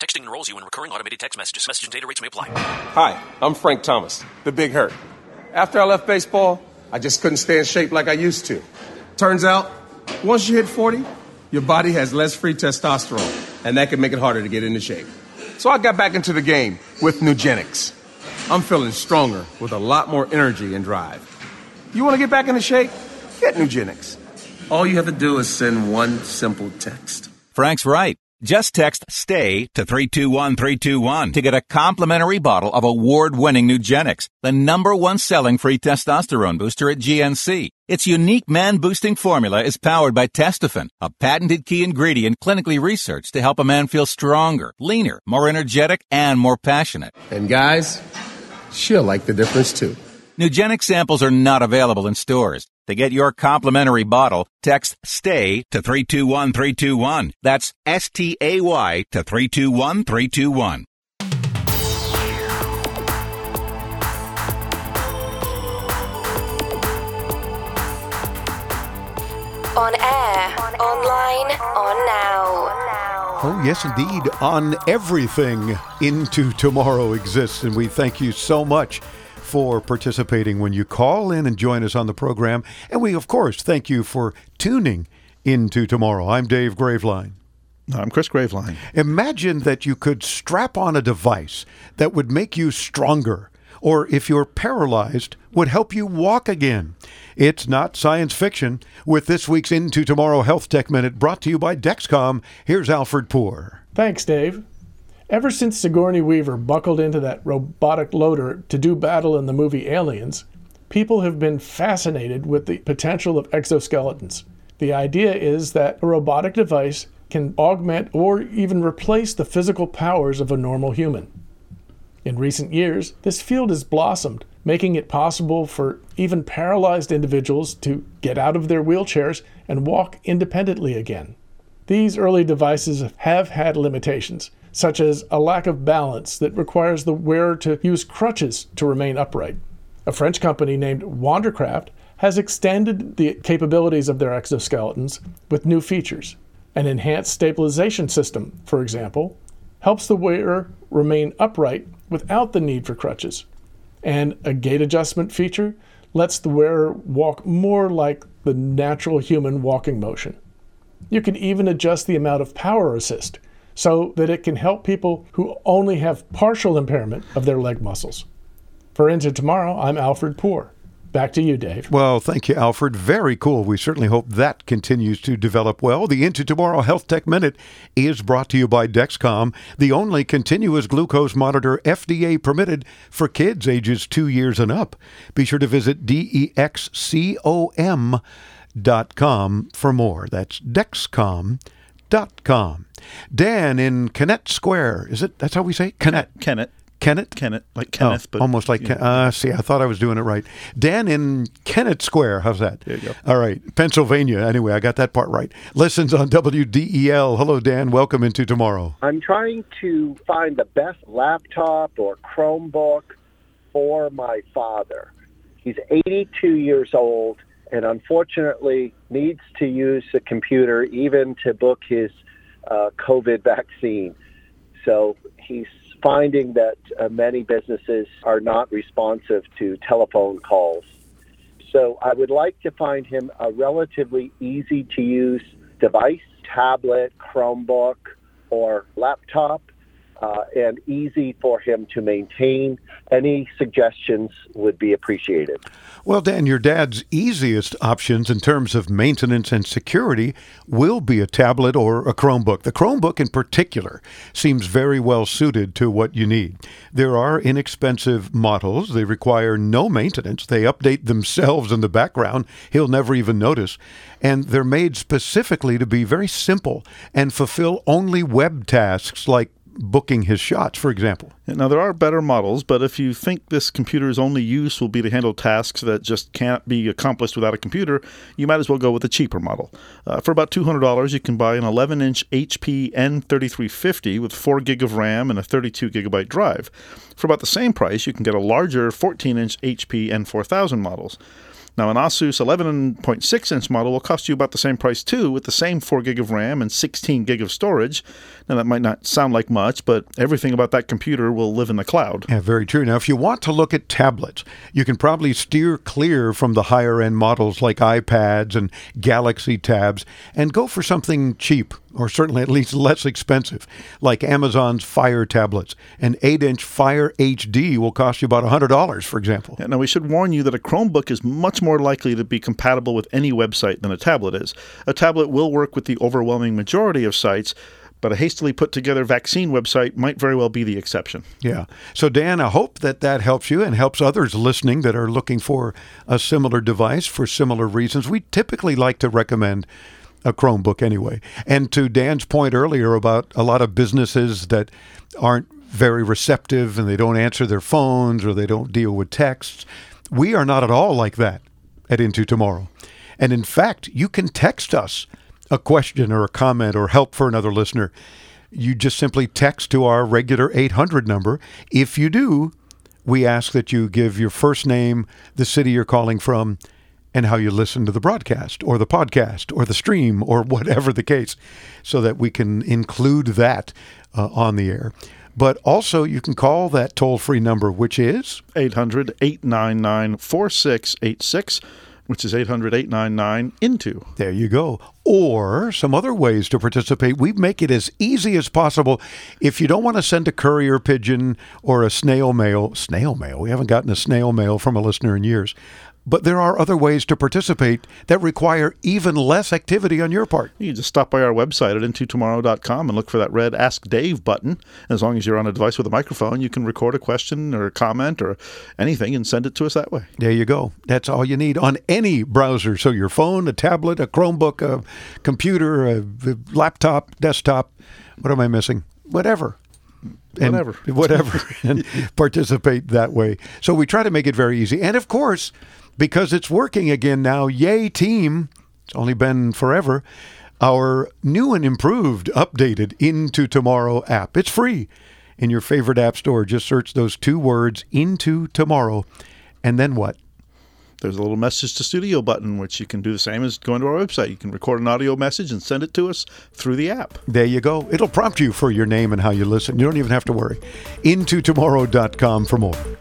Texting enrolls you in recurring automated text messages. Message and data rates may apply. Hi, I'm Frank Thomas, the Big Hurt. After I left baseball, I just couldn't stay in shape like I used to. Turns out, once you hit 40, your body has less free testosterone, and that can make it harder to get into shape. So I got back into the game with Nugenics. I'm feeling stronger with a lot more energy and drive. You want to get back into shape? Get Nugenics. All you have to do is send one simple text. Frank's right. Just text STAY to 321321 to get a complimentary bottle of award-winning Nugenics, the #1 selling free testosterone booster at GNC. Its unique man-boosting formula is powered by Testofen, a patented key ingredient clinically researched to help a man feel stronger, leaner, more energetic, and more passionate. And guys, she'll like the difference too. Nugenics samples are not available in stores. To get your complimentary bottle, text STAY to 321321. That's STAY to 321321. On air, online, on now. Oh, yes, indeed. On everything, Into Tomorrow exists, and we thank you so much for participating when you call in and join us on the program. And we, of course, thank you for tuning into tomorrow. I'm Dave Graveline. I'm Chris Graveline. Imagine that you could strap on a device that would make you stronger, or if you're paralyzed, would help you walk again. It's not science fiction. With this week's Into Tomorrow Health Tech Minute brought to you by Dexcom, here's Alfred Poor. Thanks, Dave. Ever since Sigourney Weaver buckled into that robotic loader to do battle in the movie Aliens, people have been fascinated with the potential of exoskeletons. The idea is that a robotic device can augment or even replace the physical powers of a normal human. In recent years, this field has blossomed, making it possible for even paralyzed individuals to get out of their wheelchairs and walk independently again. These early devices have had limitations, such as a lack of balance that requires the wearer to use crutches to remain upright. A French company named Wandercraft has extended the capabilities of their exoskeletons with new features. An enhanced stabilization system, for example, helps the wearer remain upright without the need for crutches. And a gait adjustment feature lets the wearer walk more like the natural human walking motion. You can even adjust the amount of power assist so that it can help people who only have partial impairment of their leg muscles. For Into Tomorrow, I'm Alfred Poor. Back to you, Dave. Well, thank you, Alfred. Very cool. We certainly hope that continues to develop well. The Into Tomorrow Health Tech Minute is brought to you by Dexcom, the only continuous glucose monitor FDA permitted for kids ages 2 years and up. Be sure to visit DEXCOM.com for more. That's Dexcom.com. Dan in Kennett Square. Is it? That's how we say it? Kennett. Kennett, like Kenneth. But almost like see, I thought I was doing it right. Dan in Kennett Square. How's that? There you go. All right. Pennsylvania. Anyway, I got that part right. Listens on WDEL. Hello, Dan. Welcome Into Tomorrow. I'm trying to find the best laptop or Chromebook for my father. He's 82 years old and unfortunately needs to use the computer even to book his COVID vaccine. So he's finding that many businesses are not responsive to telephone calls. So I would like to find him a relatively easy-to-use device, tablet, Chromebook, or laptop, and easy for him to maintain. Any suggestions would be appreciated. Well, Dan, your dad's easiest options in terms of maintenance and security will be a tablet or a Chromebook. The Chromebook in particular seems very well suited to what you need. There are inexpensive models. They require no maintenance. They update themselves in the background. He'll never even notice. And they're made specifically to be very simple and fulfill only web tasks like booking his shots, for example. Now, there are better models, but if you think this computer's only use will be to handle tasks that just can't be accomplished without a computer, you might as well go with a cheaper model. For about $200, you can buy an 11-inch HP N3350 with 4 gig of RAM and a 32 gigabyte drive. For about the same price, you can get a larger 14-inch HP N4000 models. Now, an Asus 11.6-inch model will cost you about the same price, too, with the same 4 gig of RAM and 16 gig of storage. Now, that might not sound like much, but everything about that computer will live in the cloud. Yeah, very true. Now, if you want to look at tablets, you can probably steer clear from the higher-end models like iPads and Galaxy Tabs and go for something cheap, or certainly at least less expensive, like Amazon's Fire tablets. An 8-inch Fire HD will cost you about $100, for example. Now, we should warn you that a Chromebook is much more likely to be compatible with any website than a tablet is. A tablet will work with the overwhelming majority of sites, but a hastily put together vaccine website might very well be the exception. Yeah. So, Dan, I hope that helps you and helps others listening that are looking for a similar device for similar reasons. We typically like to recommend a Chromebook anyway. And to Dan's point earlier about a lot of businesses that aren't very receptive and they don't answer their phones or they don't deal with texts, we are not at all like that at Into Tomorrow. And in fact, you can text us a question or a comment or help for another listener. You just simply text to our regular 800 number. If you do, we ask that you give your first name, the city you're calling from, and how you listen to the broadcast or the podcast or the stream or whatever the case, so that we can include that on the air. But also, you can call that toll-free number, which is 800-899-4686, which is 800-899-INTO. There you go. Or some other ways to participate. We make it as easy as possible. If you don't want to send a courier pigeon or a snail mail, we haven't gotten a snail mail from a listener in years. But there are other ways to participate that require even less activity on your part. You just stop by our website at intotomorrow.com and look for that red Ask Dave button. As long as you're on a device with a microphone, you can record a question or a comment or anything and send it to us that way. There you go. That's all you need on any browser. So your phone, a tablet, a Chromebook, a computer, a laptop, desktop. What am I missing? Whatever. And participate that way. So we try to make it very easy. And of course, because it's working again now, yay team, it's only been forever, our new and improved, updated Into Tomorrow app. It's free in your favorite app store. Just search those 2 words, Into Tomorrow, and then what? There's a little message to studio button, which you can do the same as going to our website. You can record an audio message and send it to us through the app. There you go. It'll prompt you for your name and how you listen. You don't even have to worry. Intotomorrow.com for more.